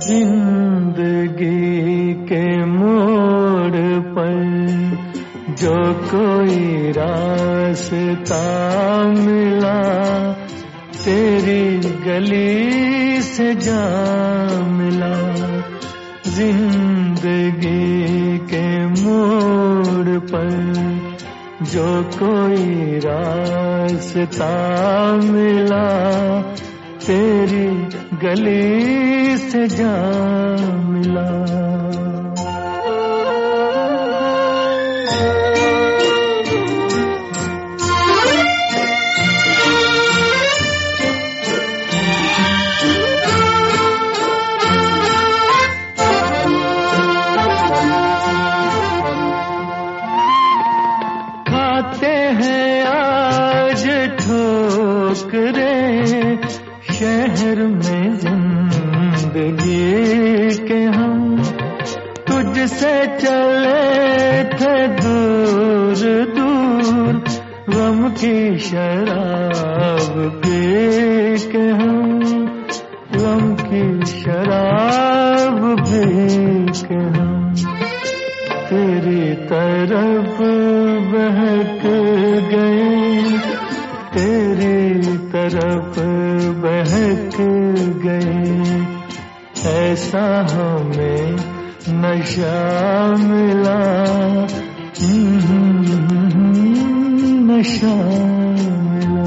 जिंदगी के मोड़ पर जो कोई रास्ता मिला, तेरी गली से जा मिला। जिंदगी के मोड़ पर जो कोई रास्ता मिला, तेरी गली से जा मिला। खाते हैं आज ठोकरें शहर में जिंदगी के हम, तुझसे चले थे दूर दूर, गम की शराब पी के हम, गम की शराब पी के हम। तेरी तरफ बहक गए, तेरी तरफ बहक गए, ऐसा हमें नशा मिला, नशा मिला।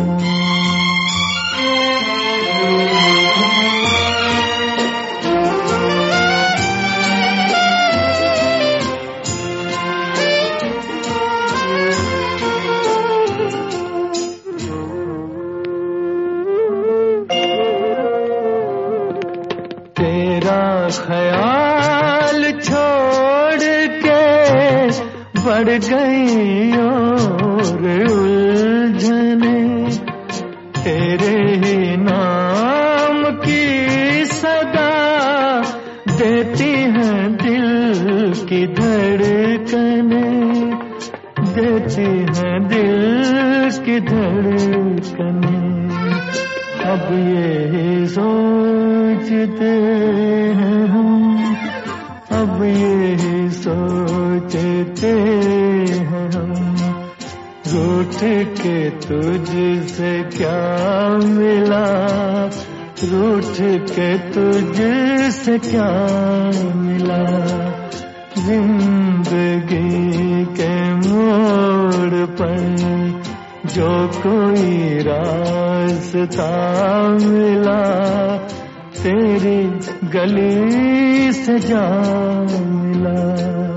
तेरा ख्याल छोड़ के बढ़ गई और उलझने, तेरे ही नाम की सदा देती हैं दिल की धड़कने, देती हैं दिल की धड़कने। अब ये सोचते हैं हम, अब ये सोचते हैं हम, रूठ के तुझसे क्या मिला, रूठ के तुझसे क्या मिला। जिंदगी के मोड़ पर जो कोई रास्ता मिला, तेरी गली से जा मिला।